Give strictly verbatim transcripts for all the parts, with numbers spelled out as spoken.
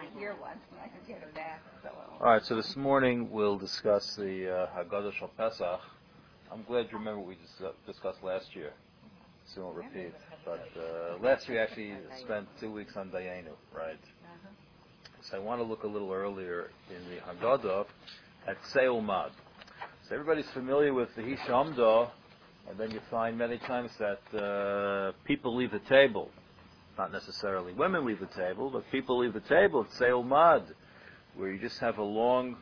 here once and I could get him back. So, all right, so this morning we'll discuss the uh, Haggadah Shal Pesach. I'm glad you remember what we just, uh, discussed last year, so we won't repeat. But uh, last year we actually spent two weeks on Dayenu, right? uh-huh. So I want to look a little earlier in the Haggadah at Seil Mad. So everybody's familiar with the Hishamdah, and then you find many times that uh, people leave the table. Not necessarily women leave the table, but people leave the table at Seil Mad, where you just have a long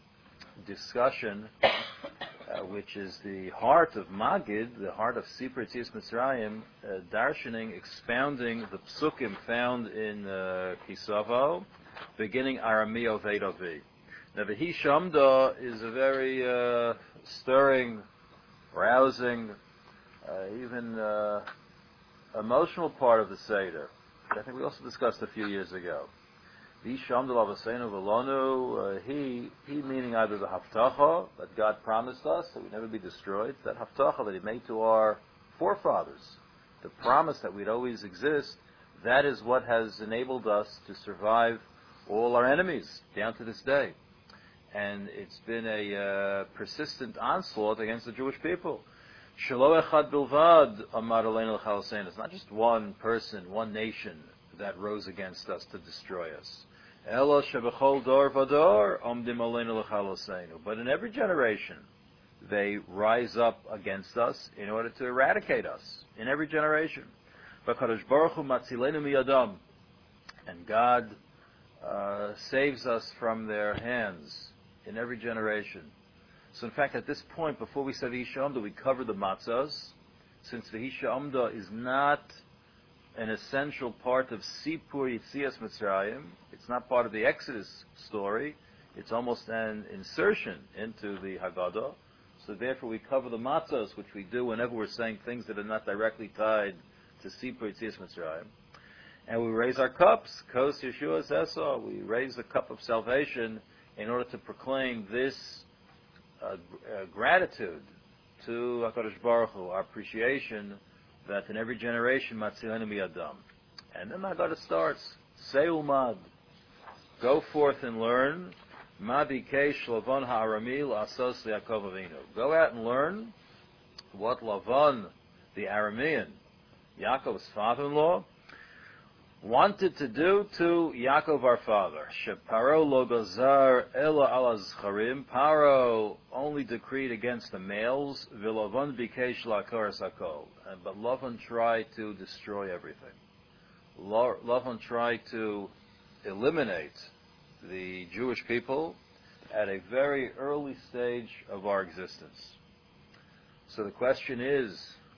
discussion, uh, which is the heart of Magid, the heart of Sipur Tzias Mitzrayim, uh, darshaning, expounding the psukim found in uh, Kisavo, beginning Arameo Vedavi. Now the Hishamdah is a very uh, stirring, rousing, uh, even uh, emotional part of the Seder. I think we also discussed a few years ago. The Hishamdah Lavaseinu Velonu, he, he meaning either the Haftacha that God promised us that we'd never be destroyed, that Haftacha that He made to our forefathers, the promise that we'd always exist, that is what has enabled us to survive all our enemies down to this day. And it's been a uh, persistent onslaught against the Jewish people. Shelo echad bilvad amar aleinu l'chalaseinu. It's not just one person, one nation that rose against us to destroy us. Elo shebechol dor vador omdim aleinu l'chalaseinu. But in every generation, they rise up against us in order to eradicate us. In every generation. V'kadosh baruch hu matzilenu miyadam. And God uh, saves us from their hands in every generation. So in fact, at this point, before we said the Hishamdah, we covered the matzahs, since the Hishamdah is not an essential part of Sipur Yitzias Mitzrayim. It's not part of the Exodus story. It's almost an insertion into the Haggadah. So therefore, we cover the matzahs, which we do whenever we're saying things that are not directly tied to Sipur Yitzias Mitzrayim. And we raise our cups, Kos Yeshua Zesah. We raise the cup of salvation in order to proclaim this Uh, uh, gratitude to HaKadosh Baruch Hu, our appreciation that in every generation, Matzilenu Miyadam. And then Haggadah starts, Seil Mad, go forth and learn, Ma bikesh Lavan ha'arami l'asos Yaakov Avinu. Go out and learn what Lavan, the Aramean, Yaakov's father-in-law, wanted to do to Yaakov our father. Sheparo lo gazar ela ala zcharim. Paro only decreed against the males. V'Lavan bikesh la'akar sakol. But Lavan tried to destroy everything. Lavan tried to eliminate the Jewish people at a very early stage of our existence. So the question is,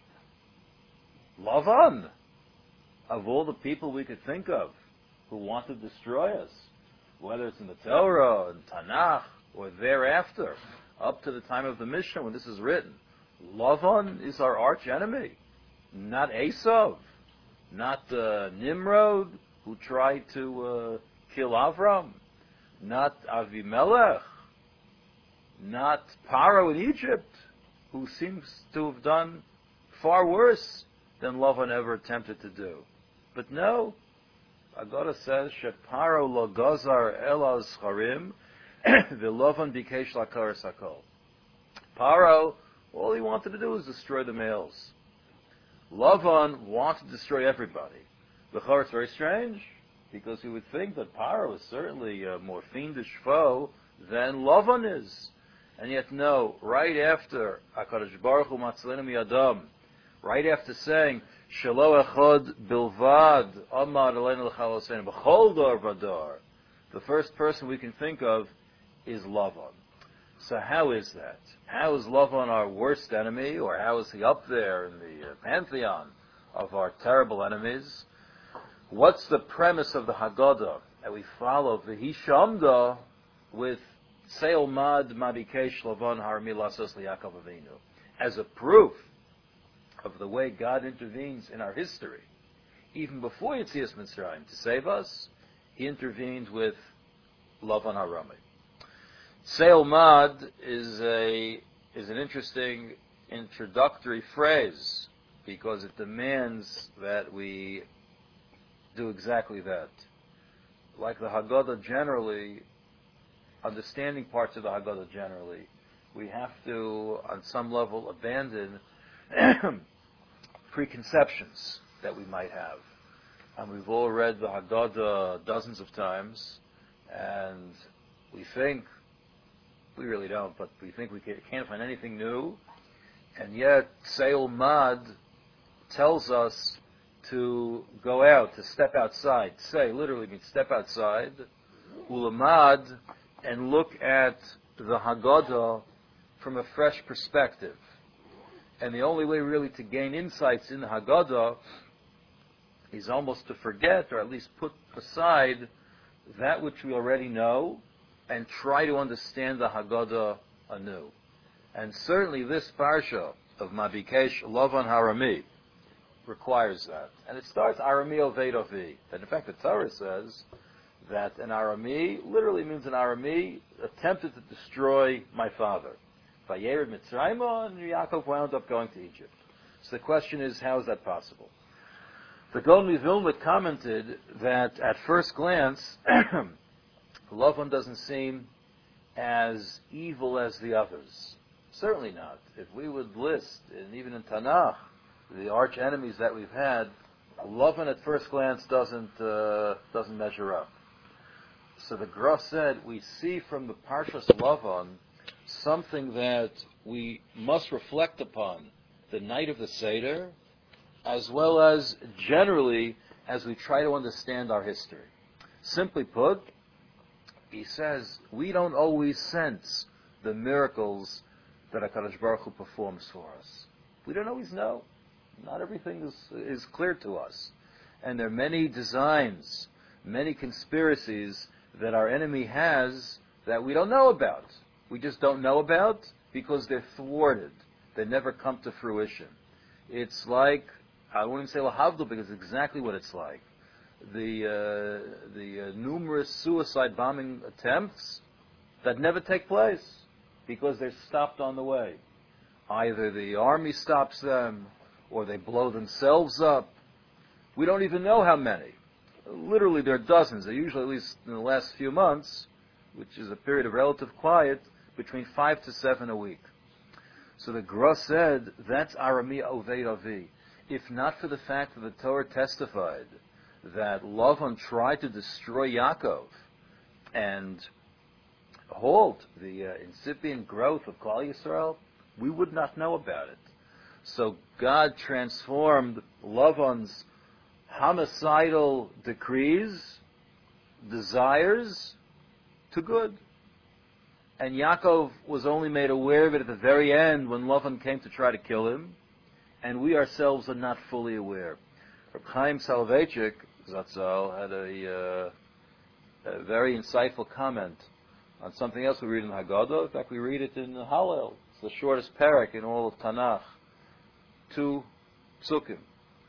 Lavan, of all the people we could think of who want to destroy us, whether it's in the Torah, in Tanakh, or thereafter, up to the time of the Mishnah when this is written, Lavan is our arch enemy, not Esav, not uh, Nimrod, who tried to uh, kill Avram, not Avimelech, not Paro in Egypt, who seems to have done far worse than Lavan ever attempted to do. But no, Haggadah says, Sheparo lo gazar ela zcharim, v'Lavan bikesh la'akar sakol. Paro, all he wanted to do was destroy the males. Lavan wanted to destroy everybody. B'chor, it's very strange, because you would think that Paro is certainly a more fiendish foe than Lavan is. And yet no, right after HaKadosh Baruch Hu Matzilenu Miyadam, right after saying, Shelo echad bilvad amar aleinu l'chalaseinu b'chol dor vador, the first person we can think of is Lavan. So how is that? How is Lavan our worst enemy, or how is he up there in the uh, pantheon of our terrible enemies? What's the premise of the Haggadah? That we follow the Hishamdah with Seil Mad Mabikesh Lavan Harmi Lasos Liyaakov Avinu as a proof of the way God intervenes in our history. Even before Yetzias Mitzrayim, to save us, He intervened with Lavan Harami. Seil Mad is a is an interesting introductory phrase because it demands that we do exactly that. like the Haggadah generally, understanding parts of the Haggadah generally, we have to, on some level, abandon preconceptions that we might have. And we've all read the Haggadah dozens of times, and we think, we really don't, but we think we can't find anything new, and yet Seil Mad tells us to go out, to step outside. Say literally means step outside, ulamad, and look at the Haggadah from a fresh perspective. And the only way really to gain insights in the Haggadah is almost to forget, or at least put aside, that which we already know, and try to understand the Haggadah anew. And certainly this parsha of Mabikesh Lavan Harami requires that. And it starts Arami Oved Ovi. And in fact the Torah says that an Arami literally means an Arami attempted to destroy my father. Vayered Mitzrayim, and Yaakov wound up going to Egypt. So the question is, how is that possible? The Gaon Vilna commented that at first glance, Lavan doesn't seem as evil as the others. Certainly not. If we would list, and even in Tanakh, the arch enemies that we've had, Lavan at first glance doesn't uh, doesn't measure up. So the Gra said, we see from the Parshas Lavan something that we must reflect upon the night of the Seder, as well as generally as we try to understand our history. Simply put, he says, we don't always sense the miracles that HaKadosh Baruch Hu performs for us. We don't always know. Not everything is, is clear to us. And there are many designs, many conspiracies that our enemy has that we don't know about. We just don't know about because they're thwarted. They never come to fruition. It's like, I wouldn't say lahavdil because it's exactly what it's like. The uh, the uh, numerous suicide bombing attempts that never take place because they're stopped on the way. Either the army stops them or they blow themselves up. We don't even know how many. Literally, there are dozens. They're usually, at least in the last few months, which is a period of relative quiet, between five to seven a week. So the Gra said, that's Arami Oved Avi. If not for the fact that the Torah testified that Lavan tried to destroy Yaakov and halt the uh, incipient growth of Klal Yisrael, we would not know about it. So God transformed Lavan's homicidal decrees, desires, to good. And Yaakov was only made aware of it at the very end when Lavan came to try to kill him, and we ourselves are not fully aware. Reb Chaim Soloveitchik, Zatzal, had a, uh, a very insightful comment on something else we read in Haggadah. In fact, we read it in Hallel. It's the shortest parak in all of Tanakh. Two psukim.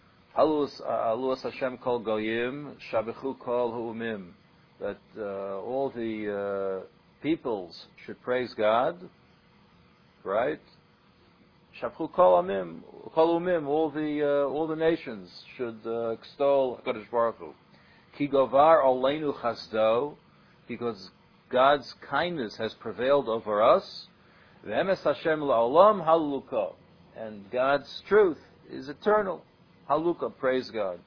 Haluas Hashem kol goyim, shabechu kol hu'umim. That uh, all the uh, peoples should praise God, right? Shabechu kol amim, kol umim. All the uh, all the nations should uh, extol HaKadosh Baruch Hu. Ki govar aleinu chasdo, because God's kindness has prevailed over us. V'emes Hashem la'olam haluka, and God's truth is eternal. Haluka, praise God.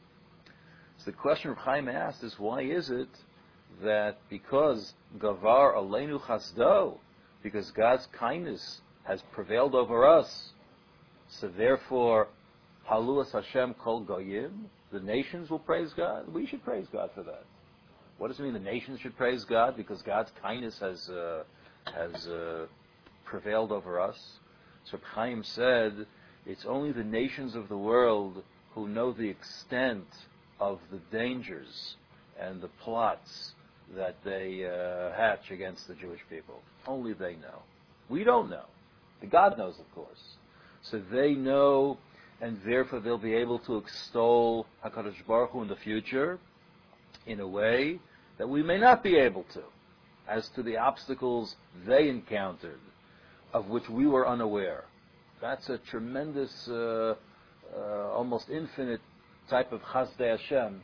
So the question Reb Chaim asked is, why is it that because Gavar Aleinu Chasdo, because God's kindness has prevailed over us, so therefore Haluas Hashem Kol Goyim, the nations will praise God? We should praise God for that. What does it mean the nations should praise God? Because God's kindness has uh, has uh, prevailed over us. So Reb Chaim said, it's only the nations of the world who know the extent of the dangers and the plots that they uh, hatch against the Jewish people. Only they know. We don't know. The God knows, of course. So they know, and therefore they'll be able to extol HaKadosh Baruch Hu in the future in a way that we may not be able to, as to the obstacles they encountered, of which we were unaware. That's a tremendous, uh, uh, almost infinite type of Chazdei Hashem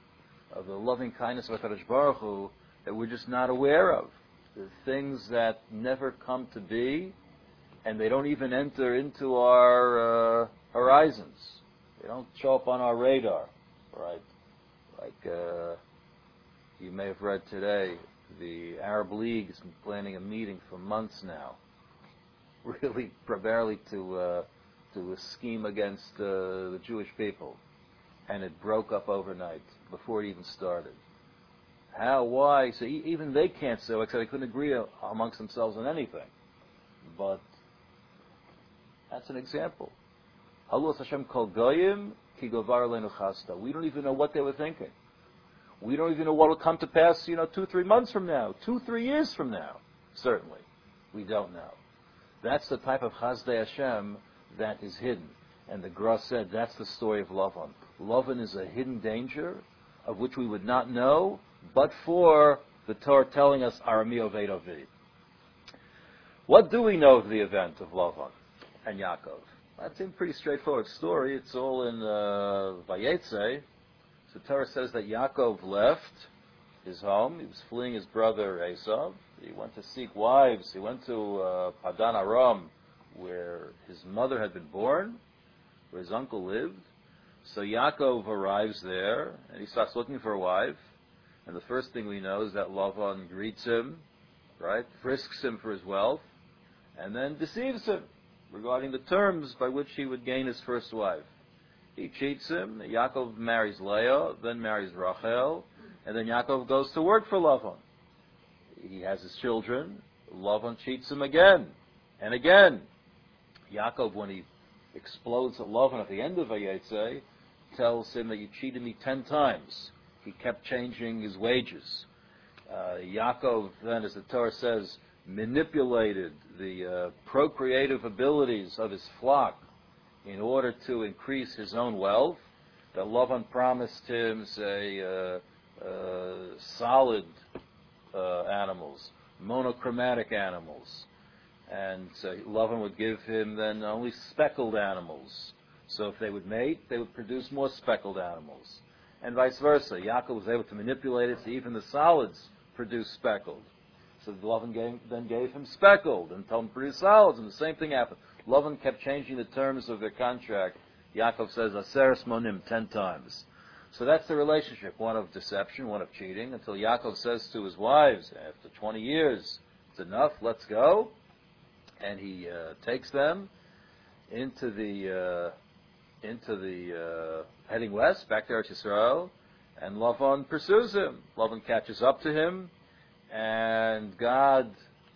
of the loving kindness of HaKadosh Baruch Hu that we're just not aware of. The things that never come to be, and they don't even enter into our uh, horizons. They don't show up on our radar, right? Like uh, you may have read today, the Arab League has been planning a meeting for months now, really primarily to uh, to scheme against uh, the Jewish people, and it broke up overnight before it even started. How? Why? So e- even they can't say, except they couldn't agree a- amongst themselves on anything. But that's an example. Halus Hashem kol goyim ki govar aleinu chasta. We don't even know what they were thinking. We don't even know what will come to pass, you know, two, three months from now, two, three years from now. Certainly. We don't know. That's the type of Chazdei Hashem that is hidden. And the Gra said that's the story of Lavan. Lavan is a hidden danger of which we would not know, but for the Torah telling us Arami Oved Ovi. What do we know of the event of Lavan and Yaakov? That's a pretty straightforward story. It's all in uh, Vayetze. So Torah says that Yaakov left his home. He was fleeing his brother Esav. He went to seek wives. He went to uh, Padan Aram, where his mother had been born, where his uncle lived. So Yaakov arrives there, and he starts looking for a wife. And the first thing we know is that Lavan greets him, right, frisks him for his wealth, and then deceives him regarding the terms by which he would gain his first wife. He cheats him. Yaakov marries Leah, then marries Rachel, and then Yaakov goes to work for Lavan. He has his children. Lavan cheats him again and again. Yaakov, when he explodes at Lavan at the end of Vayetze, tells him that you cheated me ten times. He kept changing his wages. Uh, Yaakov then, as the Torah says, manipulated the uh, procreative abilities of his flock in order to increase his own wealth. That Lavan promised him, say, uh, uh, solid uh, animals, monochromatic animals. And so Lavan would give him then only speckled animals. So if they would mate, they would produce more speckled animals. And vice versa. Yaakov was able to manipulate it so even the solids produce speckled. So Lavan gave, then gave him speckled and told him to produce solids, and the same thing happened. Lavan kept changing the terms of their contract. Yaakov says, Aseres monim, ten times. So that's the relationship, one of deception, one of cheating, until Yaakov says to his wives, after twenty years, it's enough, let's go. And he uh, takes them into the, uh, into the, uh, heading west, back to Eretz Yisrael, and Lavan pursues him. Lavan catches up to him, and God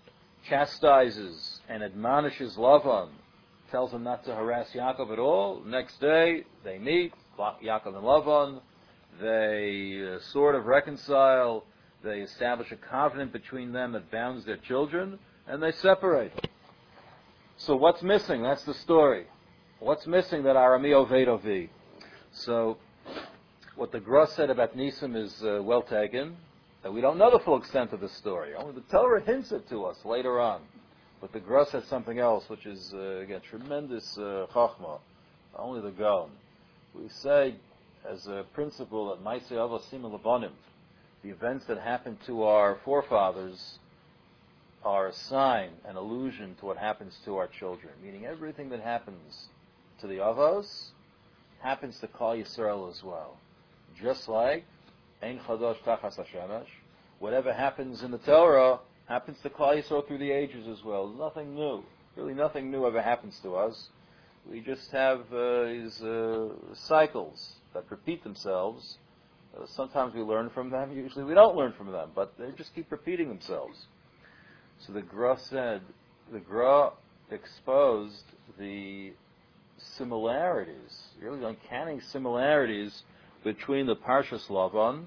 chastises and admonishes Lavan, tells him not to harass Yaakov at all. Next day, they meet, Yaakov and Lavan, they uh, sort of reconcile, they establish a covenant between them that bounds their children, and they separate. So what's missing? That's the story. What's missing? That Arami Oved Ovi. So what the Gra said about Nisim is uh, well taken, that we don't know the full extent of the story. Only the Torah hints it to us later on. But the Gra said something else, which is, uh, again, tremendous uh, chachma. Only the Gaon. We say, as a principle, that Maaseh Avos Simul Labanim, the events that happened to our forefathers, are a sign, an allusion to what happens to our children. Meaning everything that happens to the Avos happens to Klal Yisrael as well. Just like Ein Chadosh Tachas HaShemesh, whatever happens in the Torah happens to Klal Yisrael through the ages as well. Nothing new. Really nothing new ever happens to us. We just have uh, these uh, cycles that repeat themselves. Uh, sometimes we learn from them, usually we don't learn from them, but they just keep repeating themselves. So the Gra said, the Gra exposed the similarities, really uncanny similarities between the Parshas Lavan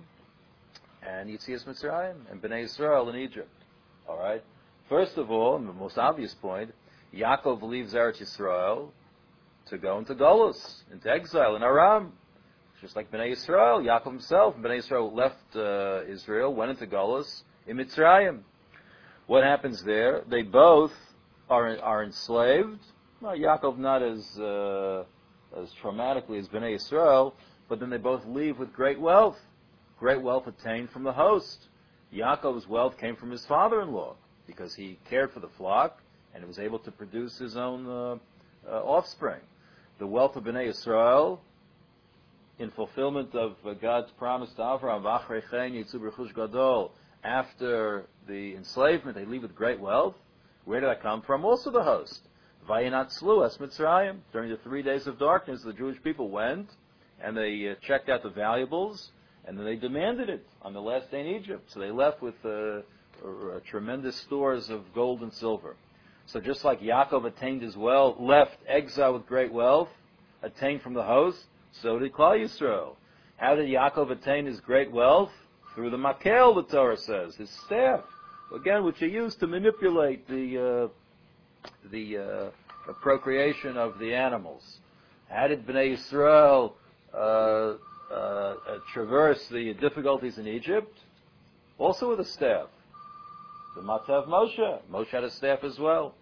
and Yetzias Mitzrayim and Bnei Yisrael in Egypt. All right. First of all, and the most obvious point, Yaakov leaves Eretz Yisrael to go into Golus, into exile in Aram. Just like Bnei Yisrael, Yaakov himself, Bnei Yisrael left uh, Israel, went into Golus in Mitzrayim. What happens there? They both are are enslaved. Well, Yaakov not as uh, as traumatically as Bnei Yisrael, but then they both leave with great wealth. great wealth attained from the host. Yaakov's wealth came from his father-in-law because he cared for the flock and was able to produce his own uh, uh, offspring. The wealth of Bnei Yisrael, in fulfillment of uh, God's promise to Avraham, V'achrei chen yitzu b'rechush gadol, after the enslavement, they leave with great wealth. Where did that come from? Also the host. Vayinatzlu es Mitzrayim. During the three days of darkness, the Jewish people went and they uh, checked out the valuables, and then they demanded it on the last day in Egypt. So they left with uh, uh, tremendous stores of gold and silver. So just like Yaakov attained his wealth, left exile with great wealth, attained from the host, so did Klal Yisrael. How did Yaakov attain his great wealth? Through the makel, the Torah says, his staff, again, which he used to manipulate the uh, the uh, procreation of the animals. How did Bnei Yisrael uh, uh, uh, traverse the difficulties in Egypt? Also with a staff. The Matav Moshe. Moshe had a staff as well.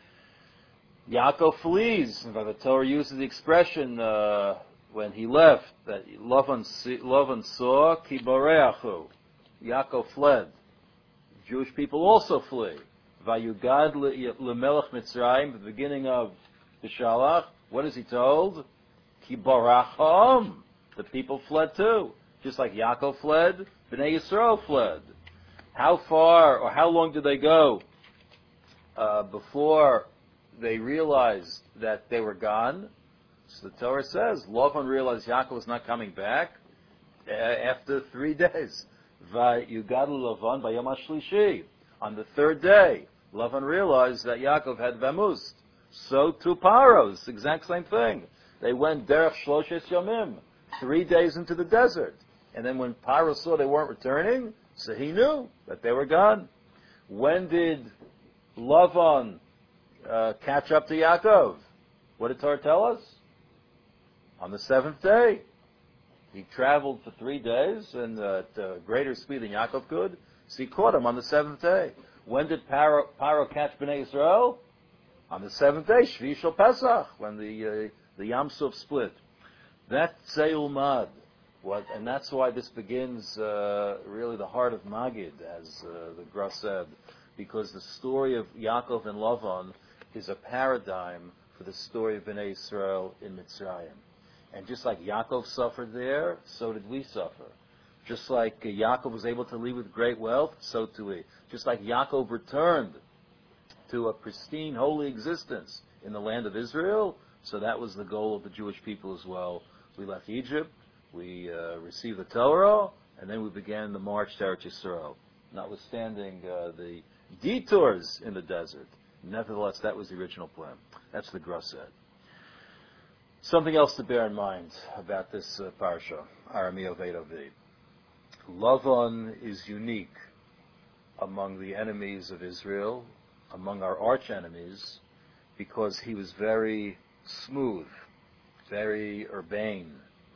Yaakov flees. In fact, the Torah uses the expression uh, when he left that Lavan saw ki boreachu. Yaakov fled. Jewish people also flee. Vayugad lemelech Mitzrayim, the beginning of the Shalach. What is he told? Ki baracham. The people fled too. Just like Yaakov fled, Bnei Yisrael fled. How far or how long did they go uh, before they realized that they were gone? So the Torah says, Lavan realized Yaakov was not coming back uh, after three days. Vayugad Lavan bayom hashlishi. On the third day, Lavan realized that Yaakov had vamust. So too Paro, it's the exact same thing. They went derech shloshes yomim, three days into the desert. And then when Paro saw they weren't returning, so he knew that they were gone. When did Lavan uh, catch up to Yaakov? What did Torah tell us? On the seventh day. He traveled for three days and uh, at uh, greater speed than Yaakov could, so he caught him on the seventh day. When did Paro, Paro catch Bnei Yisrael? On the seventh day, Shvi Shel Pesach, when the uh, the Yam Suf split. That's Seil Mad. What, and that's why this begins uh, really the heart of Magid, as uh, the Gra said, because the story of Yaakov and Lavan is a paradigm for the story of Bnei Yisrael in Mitzrayim. And just like Yaakov suffered there, so did we suffer. Just like uh, Yaakov was able to leave with great wealth, so too we. Just like Yaakov returned to a pristine, holy existence in the land of Israel, so that was the goal of the Jewish people as well. We left Egypt, we uh, received the Torah, and then we began the march to Eretz Yisrael. Notwithstanding uh, the detours in the desert, nevertheless, that was the original plan. That's the Gra said. Something else to bear in mind about this uh, parsha, Aramio Vedovi. Lavan is unique among the enemies of Israel, among our arch enemies, because he was very smooth, very urbane.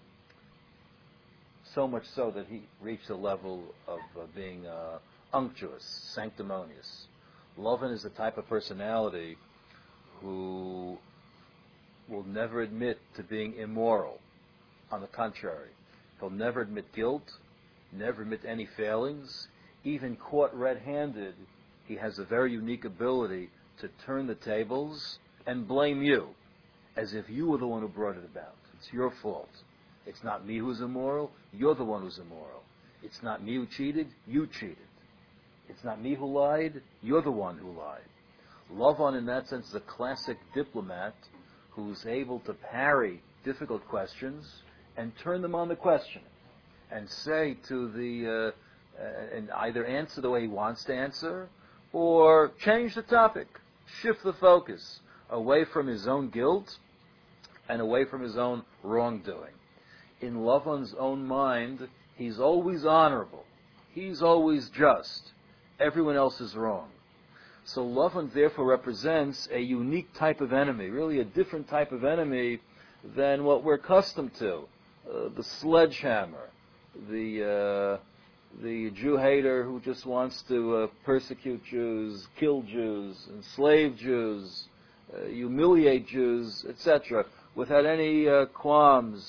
So much so that he reached a level of uh, being uh, unctuous, sanctimonious. Lavan is the type of personality who will never admit to being immoral. On the contrary, he'll never admit guilt, never admit any failings. Even caught red-handed, he has a very unique ability to turn the tables and blame you, as if you were the one who brought it about. It's your fault. It's not me who's immoral, you're the one who's immoral. It's not me who cheated, you cheated. It's not me who lied, you're the one who lied. Lavan, in that sense, is a classic diplomat who's able to parry difficult questions and turn them on the question and say to the, uh, uh, and either answer the way he wants to answer or change the topic, shift the focus away from his own guilt and away from his own wrongdoing. In Lavan's own mind, he's always honorable. He's always just. Everyone else is wrong. So Lavan therefore represents a unique type of enemy, really a different type of enemy than what we're accustomed to. Uh, the sledgehammer, the uh, the Jew hater who just wants to uh, persecute Jews, kill Jews, enslave Jews, uh, humiliate Jews, et cetera, without any uh, qualms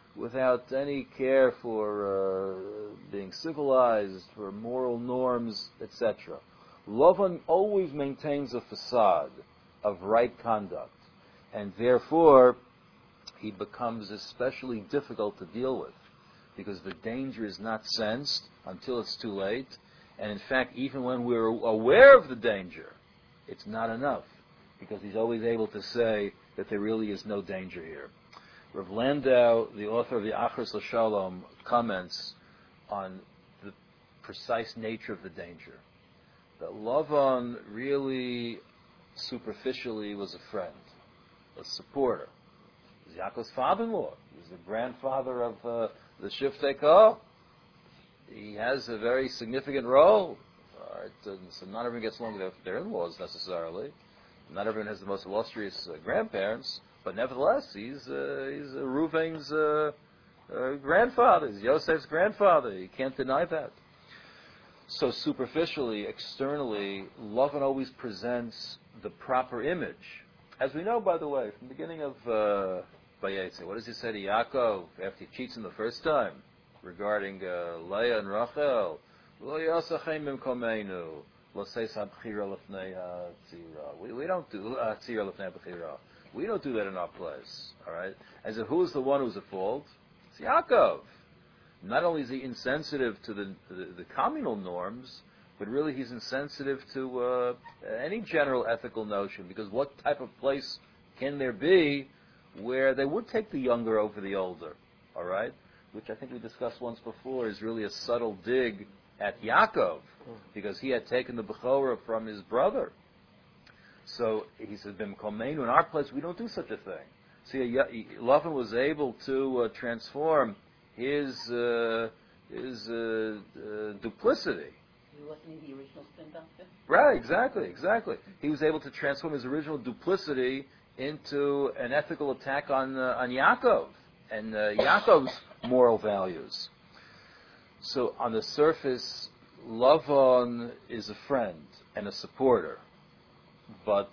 without any care for uh, being civilized, for moral norms, et cetera. Lavan always maintains a facade of right conduct, and therefore he becomes especially difficult to deal with, because the danger is not sensed until it's too late, and in fact, even when we're aware of the danger, it's not enough, because he's always able to say that there really is no danger here. Rav Landau, the author of the Achros L'Shalom, comments on the precise nature of the danger. That Lavan really, superficially, was a friend, a supporter. He's Yaakov's father-in-law. He's the grandfather of uh, the Shiftei Koh. He has a very significant role. All right, and so not everyone gets along with their in-laws necessarily. Not everyone has the most illustrious uh, grandparents, but nevertheless, he's uh, he's uh, Reuven's uh, uh, grandfather. He's Yosef's grandfather. You can't deny that. So superficially, externally, Lavan always presents the proper image. As we know, by the way, from the beginning of uh, Vayetze, what does he say to Yaakov after he cheats him the first time regarding uh, Leah and Rachel? Lo yasachem b'mkomeinu, lo seisam b'chira lefnei ha'tzira. We we don't do ha'tzira lefnei b'chira. We don't do that in our place. All right. As if who's the one who's at fault? It's Yaakov. Not only is he insensitive to the, the, the communal norms, but really he's insensitive to uh, any general ethical notion, because what type of place can there be where they would take the younger over the older, all right? Which I think we discussed once before is really a subtle dig at Yaakov, because he had taken the Bechorah from his brother. So he said, B'mkomeinu, in our place we don't do such a thing. See, Lavan was able to uh, transform his uh, his uh, uh, duplicity. He wasn't the original spin doctor? Right, exactly, exactly. He was able to transform his original duplicity into an ethical attack on uh, on Yaakov and uh, Yaakov's moral values. So on the surface, Lavan is a friend and a supporter, but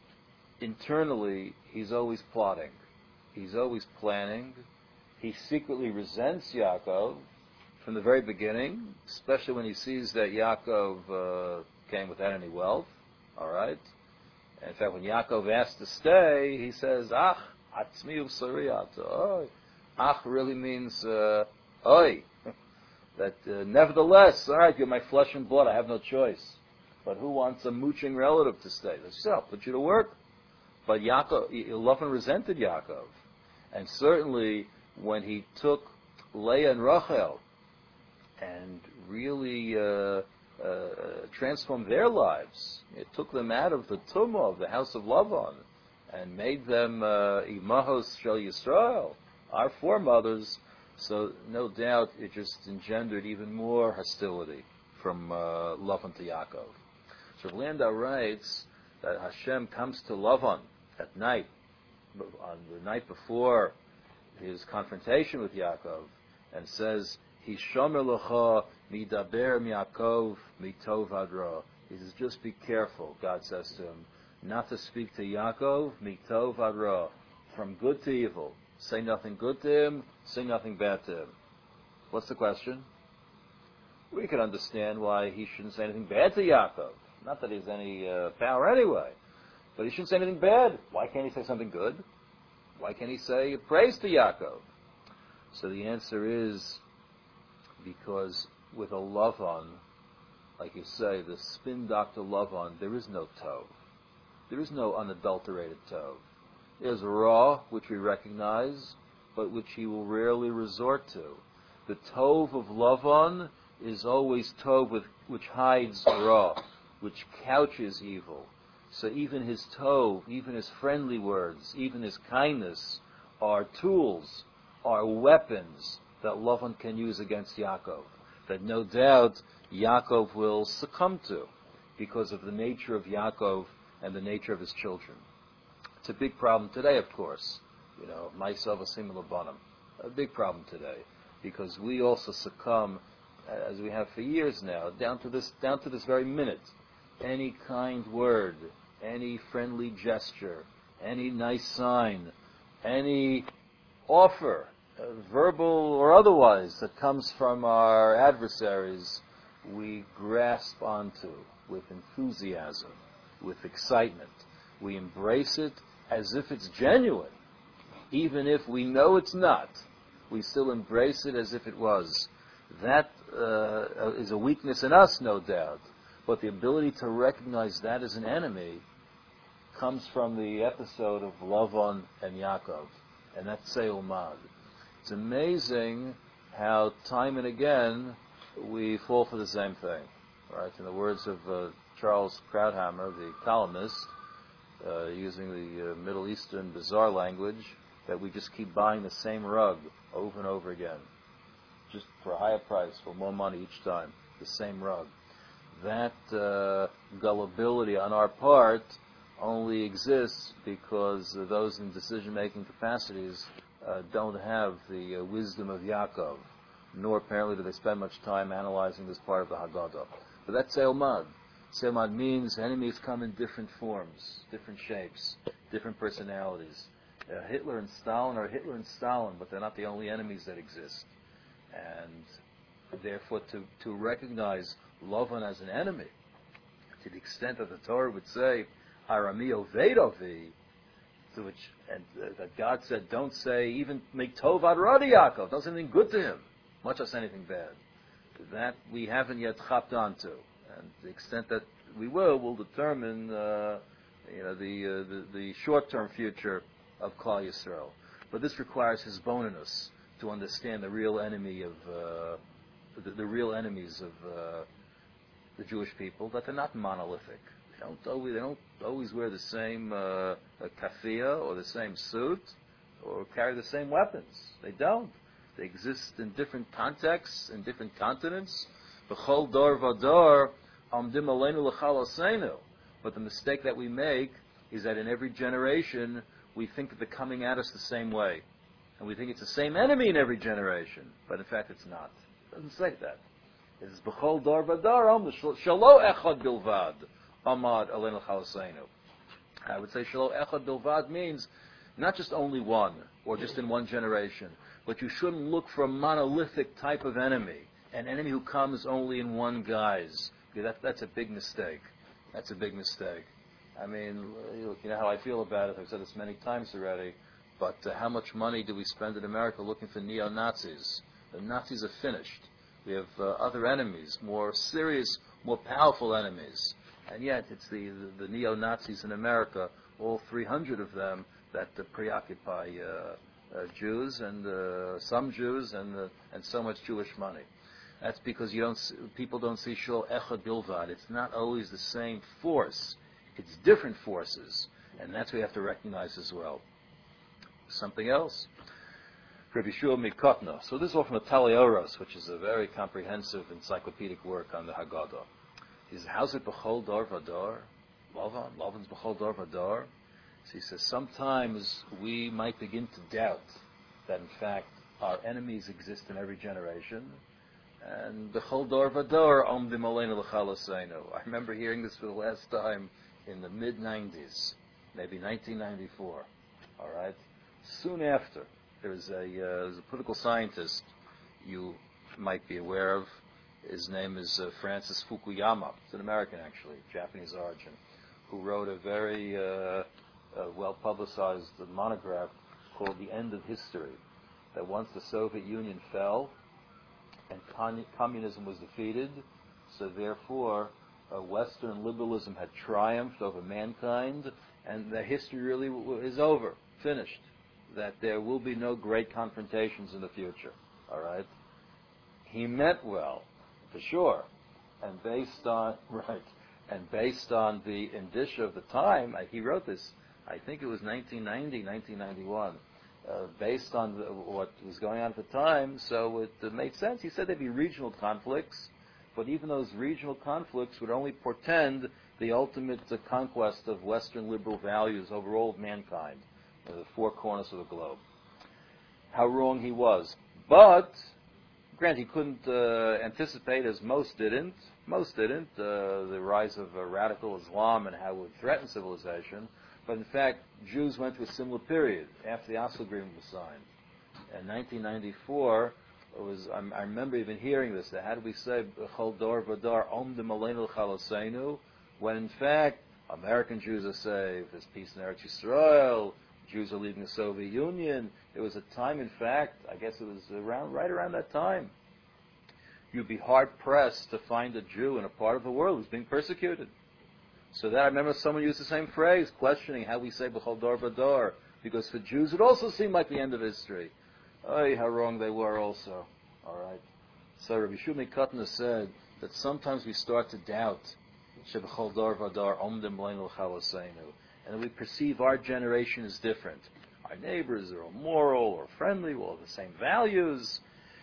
internally he's always plotting. He's always planning. He secretly resents Yaakov from the very beginning, especially when he sees that Yaakov uh, came without any wealth. All right? And in fact, when Yaakov asks to stay, he says, Ach, atzmi uvsariyat. Oy. Ach really means, uh, Oy. That uh, nevertheless, all right, you're my flesh and blood, I have no choice. But who wants a mooching relative to stay? He says, I'll put you to work. But Yaakov, Lavan resented Yaakov. And certainly, when he took Leah and Rachel and really uh, uh, transformed their lives, it took them out of the tumah of the house of Lavan and made them uh, Imahos Shel Yisrael, our foremothers. So no doubt it just engendered even more hostility from uh, Lavan to Yaakov. So Landau writes that Hashem comes to Lavan at night, on the night before his confrontation with Yaakov, and says, Hishomer lecha midaber miYaakov mitov adra. He says, just be careful, God says to him, not to speak to Yaakov mitov adra, from good to evil. Say nothing good to him, say nothing bad to him. What's the question? We can understand why he shouldn't say anything bad to Yaakov. Not that he has any uh, power anyway, but he shouldn't say anything bad. Why can't he say something good? Why can't he say praise to Yaakov? So the answer is because with a Lavan, like you say, the spin doctor Lavan, there is no tov. There is no unadulterated tov. There's raw, which we recognize, but which he will rarely resort to. The tov of Lavan is always tov with, which hides raw, which couches evil. So even his tov, even his friendly words, even his kindness are tools, are weapons that Lavan can use against Yaakov, that no doubt Yaakov will succumb to because of the nature of Yaakov and the nature of his children. It's a big problem today, of course. You know, myself, a similar bonum. A big problem today, because we also succumb, as we have for years now, down to this, down to this very minute. Any kind word, any friendly gesture, any nice sign, any offer uh, verbal or otherwise, that comes from our adversaries, we grasp onto with enthusiasm, with excitement. We embrace it as if it's genuine. Even if we know it's not, we still embrace it as if it was. That uh, is a weakness in us, no doubt. But the ability to recognize that as an enemy comes from the episode of Lavan and Yaakov, and that's Seil Mad. It's amazing how time and again we fall for the same thing. Right? In the words of uh, Charles Krauthammer, the columnist, uh, using the uh, Middle Eastern bizarre language, that we just keep buying the same rug over and over again, just for a higher price, for more money each time, the same rug. That uh, gullibility on our part only exists because uh, those in decision-making capacities uh, don't have the uh, wisdom of Yaakov, nor apparently do they spend much time analyzing this part of the Haggadah. But that's Seil Mad. Seil Mad means enemies come in different forms, different shapes, different personalities. Uh, Hitler and Stalin are Hitler and Stalin, but they're not the only enemies that exist. And therefore, to, to recognize Lavan as an enemy, to the extent that the Torah would say, Arami Ovedovi, to which, and uh, that God said, don't say, even make Tov ad Radi Yaakov, don't say anything good to him, much less anything bad. That we haven't yet chapped onto. And the extent that we will, will determine uh, you know, the, uh, the, the short-term future of Klal Yisrael. But this requires his bonus to understand the real enemy of, uh, the, the real enemies of uh, the Jewish people, that they're not monolithic. They don't always, they don't always wear the same uh, kafia or the same suit or carry the same weapons. They don't. They exist in different contexts, in different continents. B'chol dor v'dor amdim aleinu l'chalaseinu. But the mistake that we make is that in every generation we think that they're coming at us the same way. And we think it's the same enemy in every generation. But in fact it's not. It doesn't say that. It is b'chol dor v'dor am shalo echad bilvad amad aleinu l'chalaseinu. I would say shalo echad bilvad means not just only one, or just in one generation, but you shouldn't look for a monolithic type of enemy, an enemy who comes only in one guise. Okay, that, that's a big mistake. That's a big mistake. I mean, you know how I feel about it. I've said this many times already, but uh, how much money do we spend in America looking for neo-Nazis? The Nazis are finished. We have uh, other enemies, more serious, more powerful enemies. And yet, it's the, the, the neo-Nazis in America, all three hundred of them, that uh, preoccupy uh, uh, Jews and uh, some Jews and uh, and so much Jewish money. That's because you don't see, people don't see Shol Echad Bilvad. It's not always the same force. It's different forces, and that's what we have to recognize as well. Something else. Rabbi Shua Mikotna. So this is all from the Talioros, which is a very comprehensive encyclopedic work on the Haggadah. He says, how's it B'chol Dor V'Dor? Lavan? Lavan's B'chol Dor V'Dor? So he says, sometimes we might begin to doubt that, in fact, our enemies exist in every generation. And B'chol Dor V'Dor Omdim Aleinu L'Chalaseinu. I remember hearing this for the last time in the mid nineties, maybe nineteen ninety-four. All right? Soon after, there was a, uh, there was a political scientist you might be aware of. His name is uh, Francis Fukuyama. He's an American, actually, Japanese origin, who wrote a very uh, uh, well-publicized monograph called The End of History, that once the Soviet Union fell and con- communism was defeated, so therefore uh, Western liberalism had triumphed over mankind, and the history really w- is over, finished, that there will be no great confrontations in the future. All right? He meant well, for sure, and based on right, and based on the indicia of the time, he wrote this. I think it was nineteen ninety, nineteen ninety-one. Uh, based on the, what was going on at the time, so it uh, made sense. He said there'd be regional conflicts, but even those regional conflicts would only portend the ultimate uh, conquest of Western liberal values over all of mankind, uh, the four corners of the globe. How wrong he was. But granted, he couldn't uh, anticipate, as most didn't, most didn't, uh, the rise of uh, radical Islam and how it would threaten civilization. But in fact, Jews went through a similar period after the Oslo Agreement was signed. in nineteen ninety-four, it was, I, I remember even hearing this, that how do we say, Chol Dor V'Dor, Omdim Aleinu Chaloseinu, when in fact, American Jews are saved, there's peace in Eretz Yisrael, Jews are leaving the Soviet Union. It was a time, in fact, I guess it was around, right around that time, you'd be hard-pressed to find a Jew in a part of the world who's being persecuted. So that, I remember someone used the same phrase, questioning how we say B'chol Dor V'Dor, because for Jews it also seemed like the end of history. Oh, how wrong they were also. All right. So Rabbi Shumi Kutner said that sometimes we start to doubt Sheb'chol Dor V'Dor Omdim Leinu Chaloseinu, and we perceive our generation as different. Our neighbors are all moral or friendly, we all have the same values.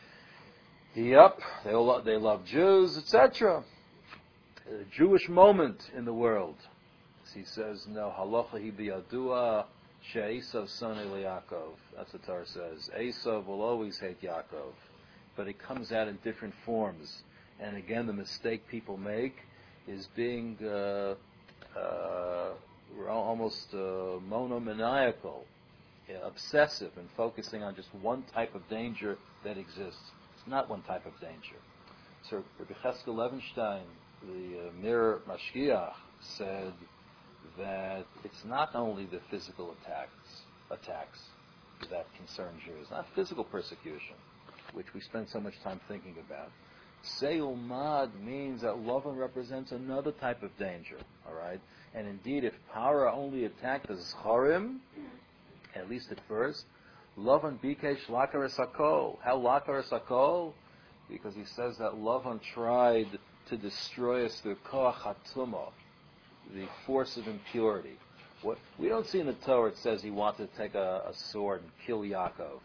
Yep, they all lo- they love Jews, et cetera. A Jewish moment in the world. He says, no, halacha hi biyadua she'esav sonei leYaakov. That's what Torah says. Esav will always hate Yaakov, but it comes out in different forms. And again, the mistake people make is being uh, uh, almost uh, monomaniacal, uh, obsessive, and focusing on just one type of danger that exists. It's not one type of danger. So Rabbi Cheskel Levenstein, the uh, Mir Mashgiach, said that it's not only the physical attacks attacks that concern Jews, not physical persecution, which we spend so much time thinking about. Seil Mad means that Lavan represents another type of danger, all right? And indeed, if Para only attacked the Zcharim, at least at first, Lavan Bikesh Lakaris Hakol. How Lakaris Hakol? Because he says that Lavan tried to destroy us through Koach HaTumah, the force of impurity. What we don't see in the Torah, it says he wanted to take a, a sword and kill Yaakov.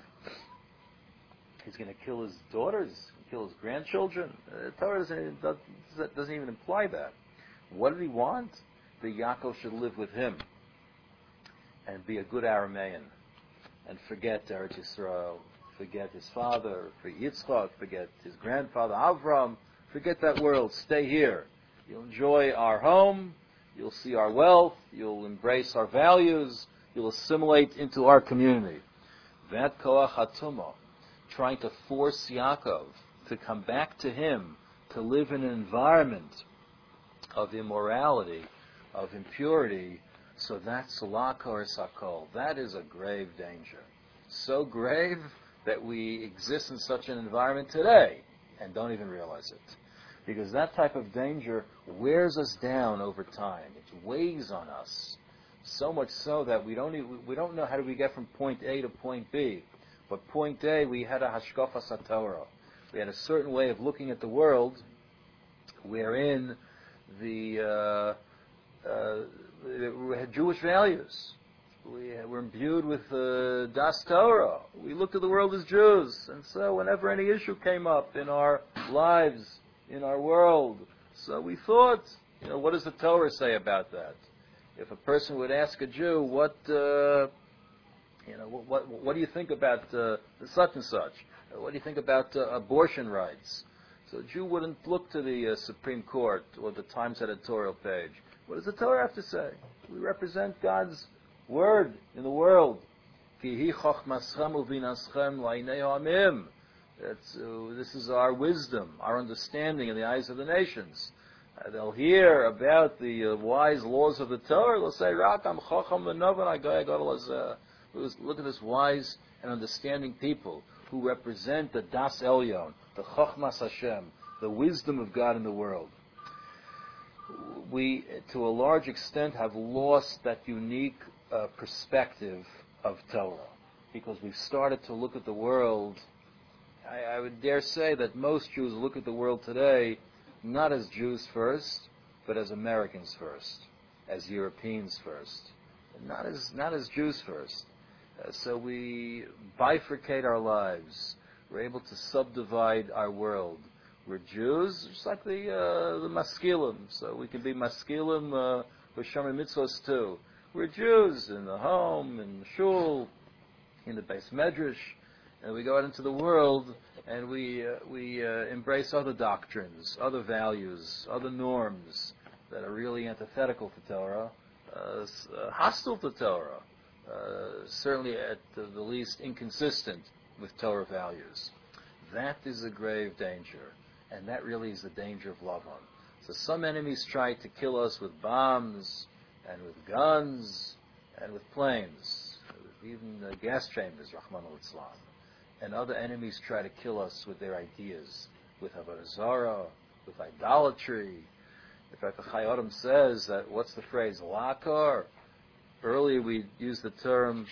He's going to kill his daughters, kill his grandchildren. The Torah doesn't, doesn't, doesn't even imply that. What did he want? That Yaakov should live with him and be a good Aramean and forget Eretz Yisrael, forget his father, forget Yitzchak, forget his grandfather Avram, forget that world, stay here. You'll enjoy our home, you'll see our wealth, you'll embrace our values, you'll assimilate into our community. That Koach HaTumah, trying to force Yaakov to come back to him, to live in an environment of immorality, of impurity, so that's Lakar Sakol. That is a grave danger. So grave that we exist in such an environment today and don't even realize it. Because that type of danger wears us down over time. It weighs on us. So much so that we don't even, we don't know how do we get from point A to point B. But point A, we had a hashkafa satorah. We had a certain way of looking at the world wherein the uh, uh, we had Jewish values. We were imbued with uh, Das Torah. We looked at the world as Jews. And so whenever any issue came up in our lives, in our world, so we thought, you know, what does the Torah say about that? If a person would ask a Jew, what, uh, you know, what, what, what do you think about uh, such and such? What do you think about uh, abortion rights? So a Jew wouldn't look to the uh, Supreme Court or the Times editorial page. What does the Torah have to say? We represent God's word in the world. That's, uh, this is our wisdom, our understanding in the eyes of the nations. Uh, they'll hear about the uh, wise laws of the Torah. They'll say, Rakam Chacham V'Novan Agay. Look at this wise and understanding people who represent the Das Elyon, the Chachmas Hashem, the wisdom of God in the world. We, to a large extent, have lost that unique uh, perspective of Torah because we've started to look at the world. I, I would dare say that most Jews look at the world today not as Jews first, but as Americans first, as Europeans first, not as not as Jews first. Uh, so we bifurcate our lives. We're able to subdivide our world. We're Jews, just like the uh, the Maskilim. So we can be Maskilim uh, with Shomer Mitzvos too. We're Jews in the home, in the shul, in the Beis Medrash, and we go out into the world and we uh, we uh, embrace other doctrines, other values, other norms that are really antithetical to Torah, uh, uh, hostile to Torah, uh, certainly at the, the least inconsistent with Torah values. That is a grave danger, and that really is the danger of Lavan. So some enemies try to kill us with bombs, and with guns, and with planes, with even uh, gas chambers, Rahman al-Islam. And other enemies try to kill us with their ideas, with Avodah Zarah, with idolatry. In fact, the Chai Adam says that, what's the phrase, Lakar? Earlier we used the term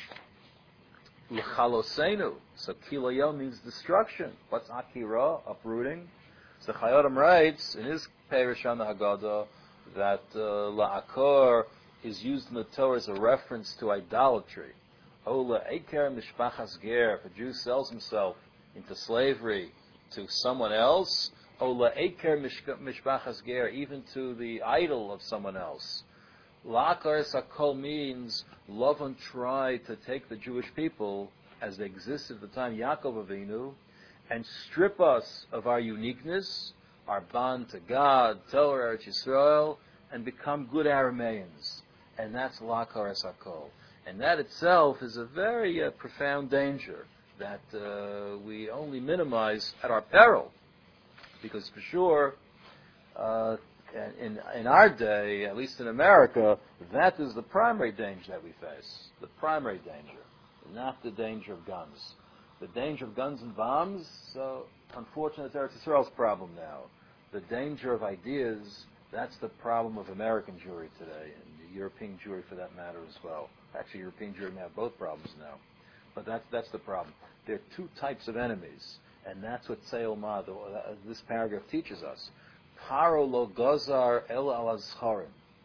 L'chalosenu. So Kilayel means destruction. What's Akira? Uprooting. So Chai Adam writes in his Perish on the Haggadah that uh, La'akar is used in the Torah as a reference to idolatry. Ola Eker Mishpachas Ger, if a Jew sells himself into slavery to someone else, Ola Eker Mishpachas Ger, even to the idol of someone else. La'akar Sakol means Lavan tried to take the Jewish people as they existed at the time Yaakov Avinu and strip us of our uniqueness, our bond to God, Torah, Eretz Yisrael, and become good Arameans. And that's La'akar Sakol. And that itself is a very uh, profound danger that uh, we only minimize at our peril. Because for sure, uh, in, in our day, at least in America, that is the primary danger that we face. The primary danger, not the danger of guns. The danger of guns and bombs, so unfortunately, it's Eretz Yisrael's problem now. The danger of ideas, that's the problem of American Jewry today, and European Jewry for that matter as well. Actually, European Jewry may have both problems now. But that's, that's the problem. There are two types of enemies, and that's what Seil Ma, this paragraph teaches us. Paro lo gozar el al azcharim,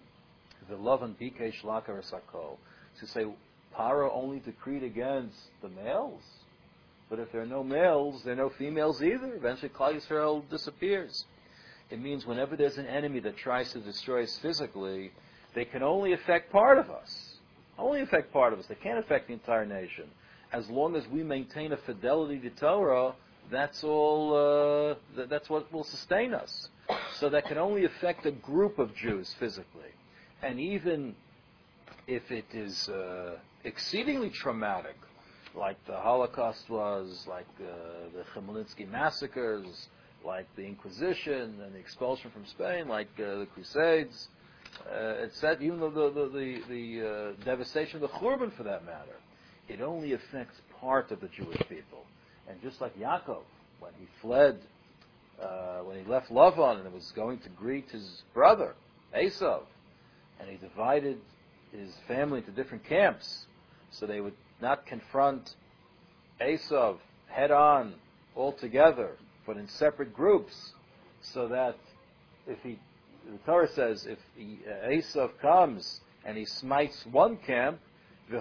v'lovan bikesh lakar sakol. To say, Paro only decreed against the males, but if there are no males, there are no females either. Eventually, Klal Yisrael disappears. It means whenever there's an enemy that tries to destroy us physically, they can only affect part of us. Only affect part of us. They can't affect the entire nation. As long as we maintain a fidelity to Torah, that's all. Uh, th- that's what will sustain us. So that can only affect a group of Jews physically, and even if it is uh, exceedingly traumatic, like the Holocaust was, like uh, the Chmielnicki massacres, like the Inquisition and the expulsion from Spain, like uh, the Crusades. Uh, it's that even though the the, the, the uh, devastation of the Churban, for that matter, it only affects part of the Jewish people. And just like Yaakov, when he fled, uh, when he left Lavan and was going to greet his brother Esav, and he divided his family into different camps, so they would not confront Esav head on all together, but in separate groups, so that if he The Torah says if he, uh, Esav comes and he smites one camp, the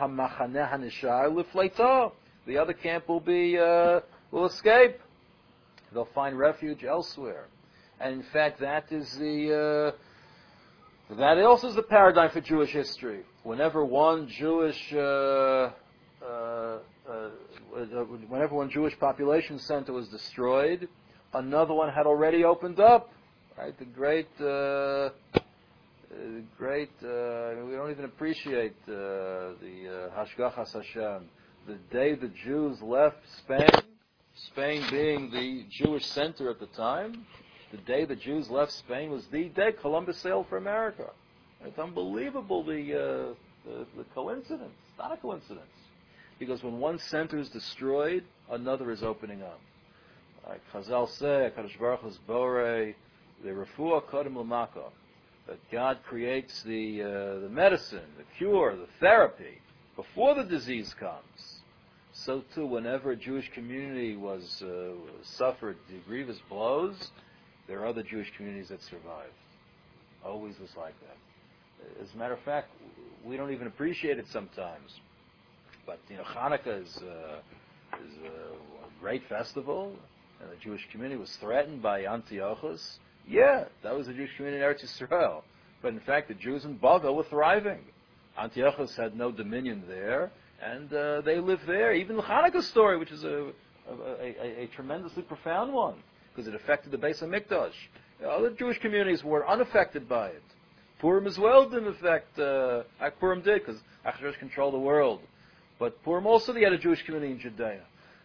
other camp will be uh, will escape. They'll find refuge elsewhere. And in fact, that is the uh, that also is the paradigm for Jewish history. Whenever one Jewish uh, uh, uh, whenever one Jewish population center was destroyed, another one had already opened up. Right, the great, uh, uh, great. Uh, we don't even appreciate uh, the uh, Hashgachas Hashem. The day the Jews left Spain, Spain being the Jewish center at the time, the day the Jews left Spain was the day Columbus sailed for America. It's unbelievable the uh, the, the coincidence. It's not a coincidence, because when one center is destroyed, another is opening up. Like Chazal say, HaKadosh Baruch Hu's borei. The refuah kodem l'maka, that God creates the uh, the medicine, the cure, the therapy before the disease comes. So too, whenever a Jewish community was uh, suffered grievous blows, there are other Jewish communities that survived. Always was like that. As a matter of fact, we don't even appreciate it sometimes. But you know, Hanukkah is uh, is a great festival, and the Jewish community was threatened by Antiochus. Yeah, that was the Jewish community in Eretz Yisrael. But in fact, the Jews in Bavel were thriving. Antiochus had no dominion there, and uh, they lived there. Even the Hanukkah story, which is a, a, a, a tremendously profound one, because it affected the Beis HaMikdash. Other Jewish communities were unaffected by it. Purim as well didn't affect, uh, Purim did, because Achashverosh controlled the world. But Purim also, they had a Jewish community in Judea.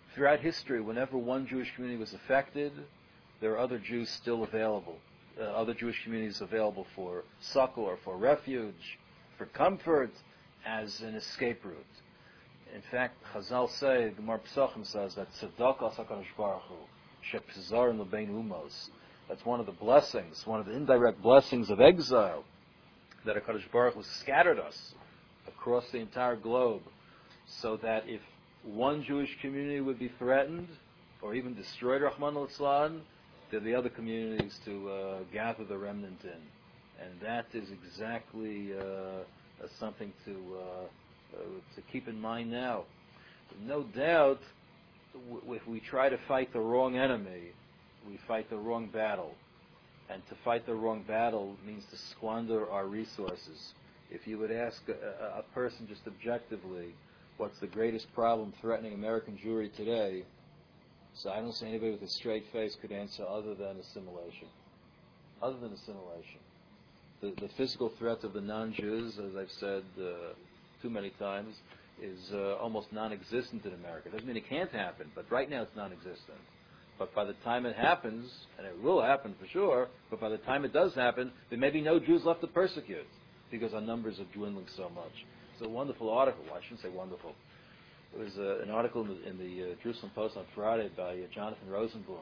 throughout history, whenever one Jewish community was affected, there are other Jews still available, uh, other Jewish communities available for succor, or for refuge, for comfort, as an escape route. In fact, Chazal say, Gemara Pesachim says that tzedakah HaKadosh Baruch Hu, shepzarim lebein umos. That's one of the blessings, one of the indirect blessings of exile, that HaKadosh Baruch Hu scattered us across the entire globe, so that if one Jewish community would be threatened, or even destroyed, Rahman al-Islam, there are the other communities to uh, gather the remnant in. And that is exactly uh, uh, something to uh, uh, to keep in mind now. No doubt, w- if we try to fight the wrong enemy, we fight the wrong battle. And to fight the wrong battle means to squander our resources. If you would ask a, a person just objectively, what's the greatest problem threatening American Jewry today? So I don't see anybody with a straight face could answer other than assimilation. Other than assimilation. The, the physical threat of the non-Jews, as I've said uh, too many times, is uh, almost non-existent in America. Doesn't mean it can't happen, but right now it's non-existent. But by the time it happens, and it will happen for sure, but by the time it does happen, there may be no Jews left to persecute, because our numbers are dwindling so much. It's a wonderful article. Well, I shouldn't say wonderful. It was uh, an article in the, in the uh, Jerusalem Post on Friday by uh, Jonathan Rosenblum.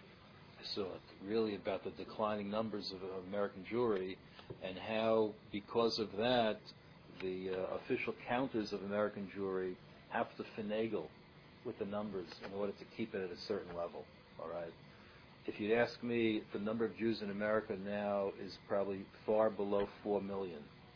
I saw it, really about the declining numbers of, of American Jewry, and how, because of that, the uh, official counters of American Jewry have to finagle with the numbers in order to keep it at a certain level. All right. If you'd ask me, the number of Jews in America now is probably far below four million.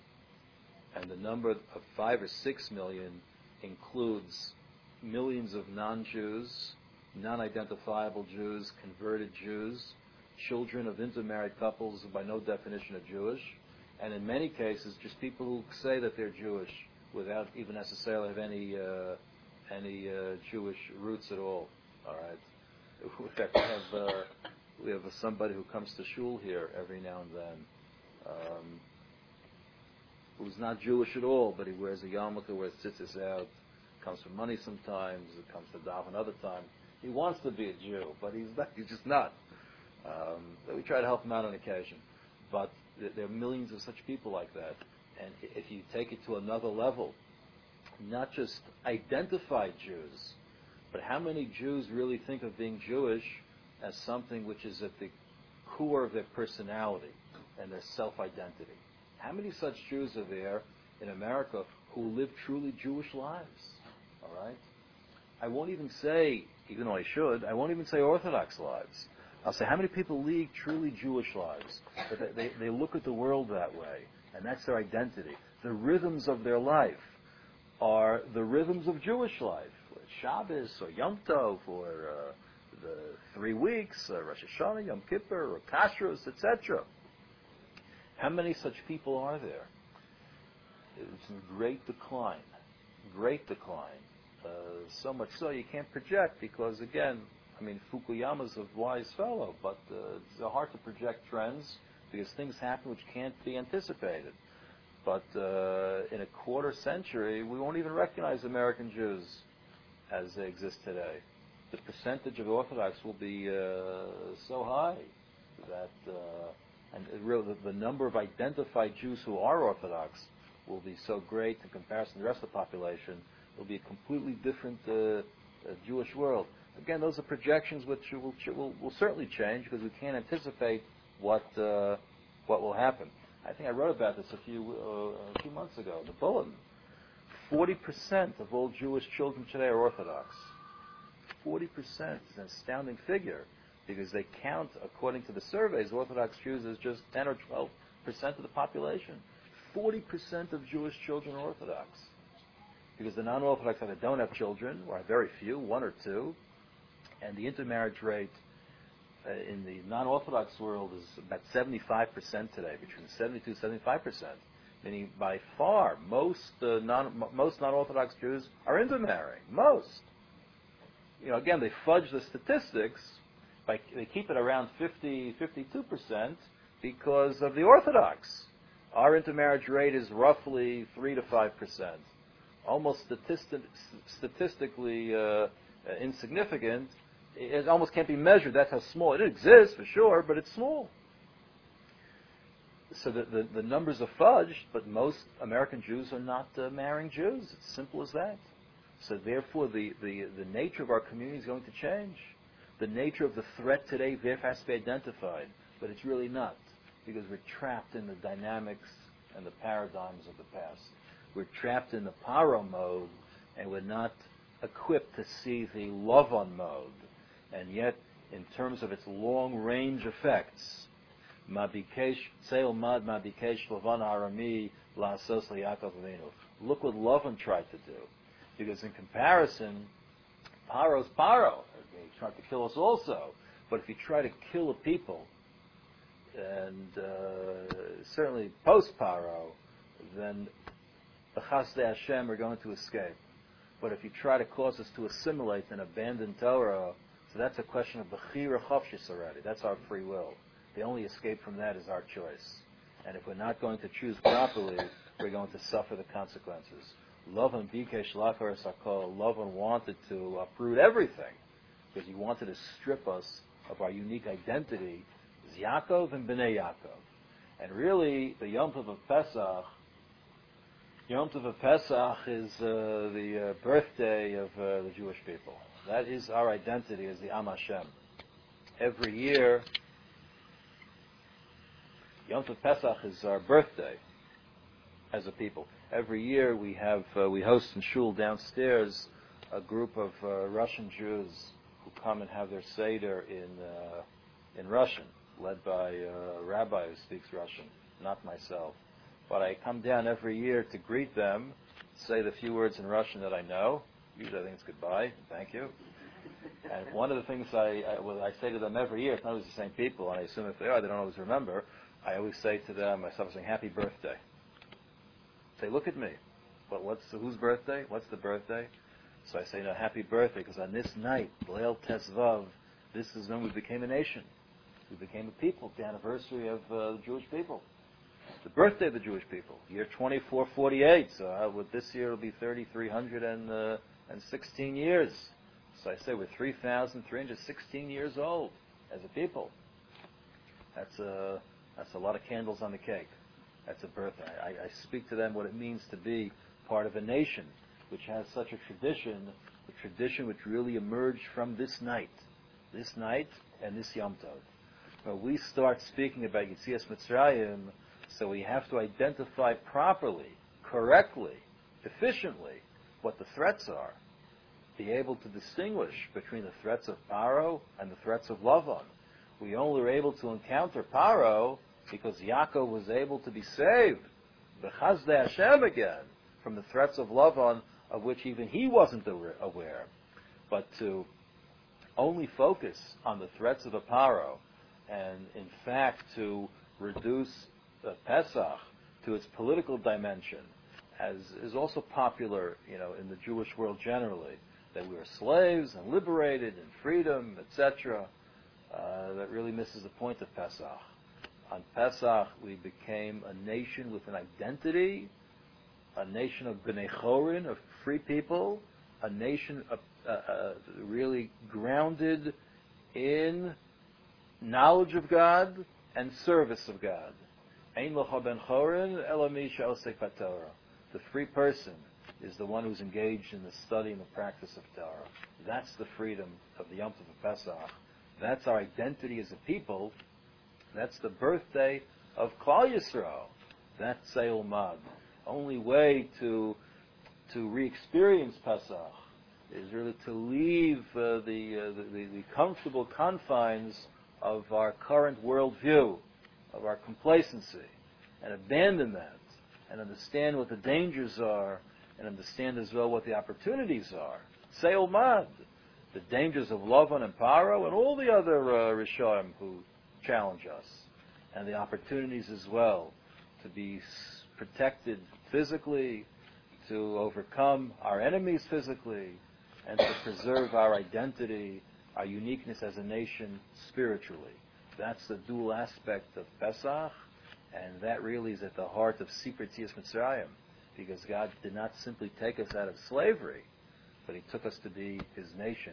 And the number of five or six million includes millions of non-Jews, non-identifiable Jews, converted Jews, children of intermarried couples who by no definition are Jewish, and in many cases just people who say that they're Jewish without even necessarily have any uh, any uh, Jewish roots at all. All right. In fact, we have uh, we have somebody who comes to shul here every now and then, um, who's not Jewish at all, but he wears a yarmulke, wears tzitzis out, comes for money sometimes, comes to daven another time. He wants to be a Jew, but he's not. He's just not. Um, we try to help him out on occasion, but th- there are millions of such people like that. And if you take it to another level, not just identified Jews, but how many Jews really think of being Jewish as something which is at the core of their personality and their self-identity? How many such Jews are there in America who live truly Jewish lives? All right? I won't even say, even though I should, I won't even say Orthodox lives. I'll say how many people lead truly Jewish lives. But they, they, they look at the world that way, and that's their identity. The rhythms of their life are the rhythms of Jewish life. Shabbos or Yom Tov or uh, the three weeks, uh, Rosh Hashanah, Yom Kippur, or Kashrus, et cetera. How many such people are there? It's in great decline. Great decline. Uh, so much so you can't project because, again, I mean, Fukuyama's a wise fellow, but uh, it's hard to project trends because things happen which can't be anticipated. But uh, in a quarter century, we won't even recognize American Jews as they exist today. The percentage of Orthodox will be uh, so high that, uh, and it really, the, the number of identified Jews who are Orthodox will be so great in comparison to the rest of the population. It will be a completely different uh, uh, Jewish world. Again, those are projections which will, will, will certainly change because we can't anticipate what uh, what will happen. I think I wrote about this a few uh, a few months ago. The Bulletin. Forty percent of all Jewish children today are Orthodox. Forty percent is an astounding figure because they count, according to the surveys, Orthodox Jews as just ten or twelve percent of the population. Forty percent of Jewish children are Orthodox because the non-Orthodox either don't have children or have very few, one or two, and the intermarriage rate uh, in the non-Orthodox world is about seventy-five percent today, between seventy-two and seventy-five percent. Meaning, by far, most uh, non most non-Orthodox Jews are intermarrying. Most. You know, again, they fudge the statistics. By, they keep it around fifty, fifty-two percent because of the Orthodox. Our intermarriage rate is roughly three to five percent. Almost statistic, statistically uh, uh, insignificant, it almost can't be measured. That's how small it exists, for sure, but it's small. So the, the, the numbers are fudged, but most American Jews are not uh, marrying Jews. It's simple as that. So therefore, the, the, the nature of our community is going to change. The nature of the threat today therefore has to be identified, but it's really not, because we're trapped in the dynamics and the paradigms of the past. We're trapped in the paro mode, and we're not equipped to see the Lavan mode. And yet, in terms of its long-range effects, Mabikesh Tzeil Mad Mabikesh Lavan Arami La'asos LeYaakov Avinu. Look what Lavan tried to do, because in comparison, Paro's Paro. He tried to kill us also. But if you try to kill a people, and uh, certainly post-Paro, then the Chasdei Hashem are going to escape. But if you try to cause us to assimilate and abandon Torah, so that's a question of Bechira Chavshis already. That's our free will. The only escape from that is our choice. And if we're not going to choose properly, we're going to suffer the consequences. Lavan Bikesh Lachar Sakol, Lavan wanted to uproot everything, because he wanted to strip us of our unique identity as Yaakov and Bnei Yaakov. And really, the Yom Tov of Pesach, Yom Tov of Pesach is uh, the uh, birthday of uh, the Jewish people. That is our identity as the Am Hashem. Every year, Yom Tov Pesach is our birthday as a people. Every year we have uh, we host in shul downstairs a group of uh, Russian Jews who come and have their seder in uh, in Russian, led by a rabbi who speaks Russian, not myself. But I come down every year to greet them, say the few words in Russian that I know. Usually I think it's goodbye, thank you. And one of the things I, I, well, I say to them every year, it's not always the same people, and I assume if they are, they don't always remember, I always say to them, I start saying, happy birthday. Say, look at me. What, what's the, whose birthday? What's the birthday? So I say, no, happy birthday, because on this night, Leil Tesvav, this is when we became a nation. We became a people, the anniversary of uh, the Jewish people. The birthday of the Jewish people, year twenty-four forty-eight. So uh, with this year it'll be three thousand three hundred sixteen years. So I say we're three thousand three hundred sixteen years old as a people. That's a, that's a lot of candles on the cake. That's a birthday. I, I speak to them what it means to be part of a nation which has such a tradition, a tradition which really emerged from this night, this night and this Yom Tov. When we start speaking about Yetzias Mitzrayim, so we have to identify properly, correctly, efficiently what the threats are. Be able to distinguish between the threats of Paro and the threats of Lavan. We only were able to encounter Paro because Yaakov was able to be saved, the Chazdei Hashem again, from the threats of Lavan, of which even he wasn't aware. But to only focus on the threats of a Paro, and in fact to reduce the Pesach to its political dimension, as is also popular, you know, in the Jewish world generally, that we are slaves and liberated and freedom, et cetera. Uh, that really misses the point of Pesach. On Pesach, we became a nation with an identity, a nation of Bnei Chorin, of free people, a nation of, uh, uh, really grounded in knowledge of God and service of God. Ein lecha ben chorin ela mi she'osek b'Torah. The free person is the one who's engaged in the study and the practice of Torah. That's the freedom of the Yom Tov of Pesach. That's our identity as a people. That's the birthday of Klal Yisrael. That's Tzeil Mad. Only way to to re-experience Pesach is really to leave uh, the, uh, the, the the comfortable confines of our current worldview, of our complacency, and abandon that, and understand what the dangers are, and understand as well what the opportunities are. Tzeil Mad, the dangers of Lavan and Paro, and all the other uh, Rishonim who challenge us, and the opportunities as well to be s- protected physically, to overcome our enemies physically, and to preserve our identity, our uniqueness as a nation spiritually. That's the dual aspect of Pesach, and that really is at the heart of Sipur Yetzias Mitzrayim, because God did not simply take us out of slavery, but He took us to be His nation.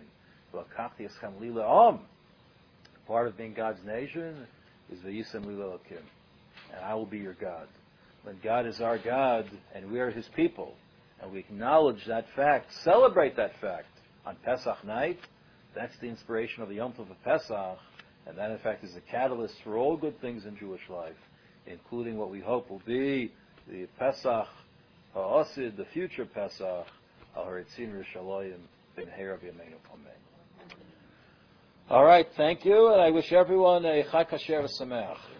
Part of being God's nation is V'yisem li l'Elokim, and I will be your God. When God is our God and we are His people, and we acknowledge that fact, celebrate that fact on Pesach night, that's the inspiration of the Yom Tov of Pesach, and that in fact is the catalyst for all good things in Jewish life, including what we hope will be the Pesach Ha'asid, the future Pesach, Al-Haritzin Rishalayim, Ben Herav Yameinu Amen. All right, thank you, and I wish everyone a Chag Kasher V'Sameach.